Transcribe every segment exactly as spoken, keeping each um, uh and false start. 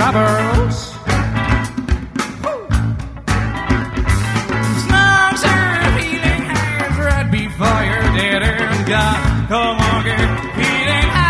troubles. As long as your feeling high is right before you're dead and gone. Come on, get feeling high.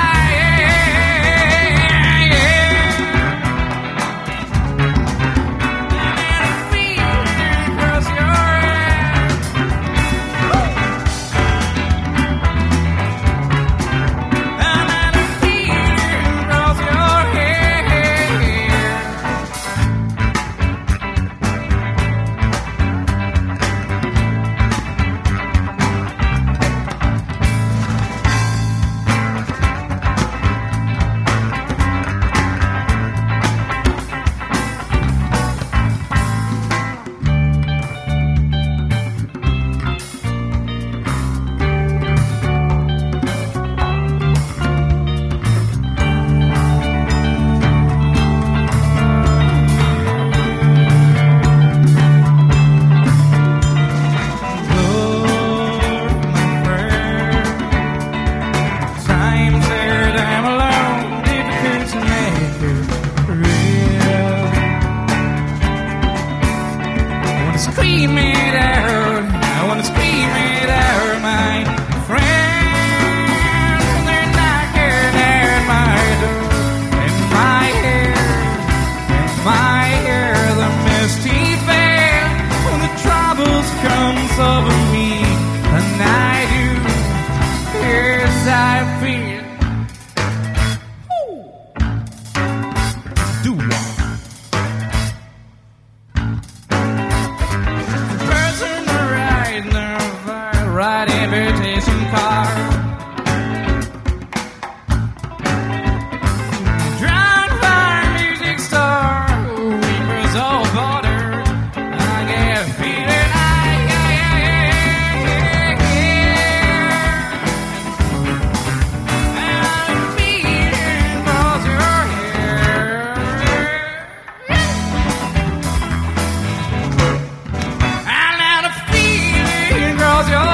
Scream it out, I wanna scream it out, my friends. They're knocking at my door, in my hair, in my hair, the misty veil. When the troubles comes over me, and I do, here's I feel. Do what? Right invitation card. Drowned by music star, we resolve border. I get a feeling I, yeah, yeah, yeah, yeah. And I'm feeling cause you're here. And now the feeling cause you're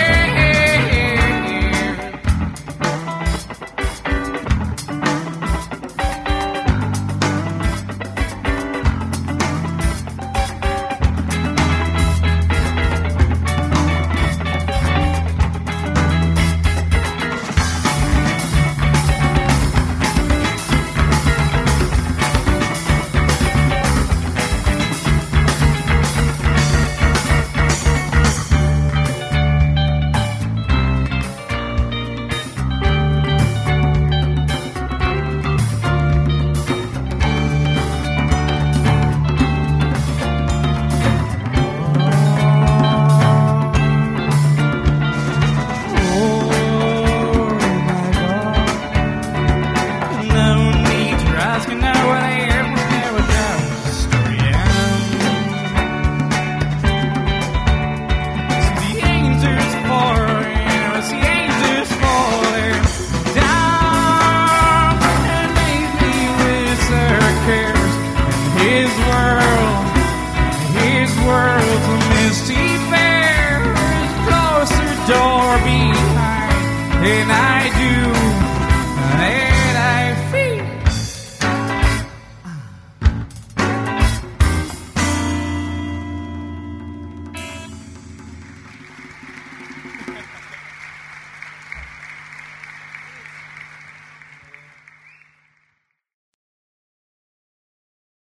world's a misty fair, closer door behind, and I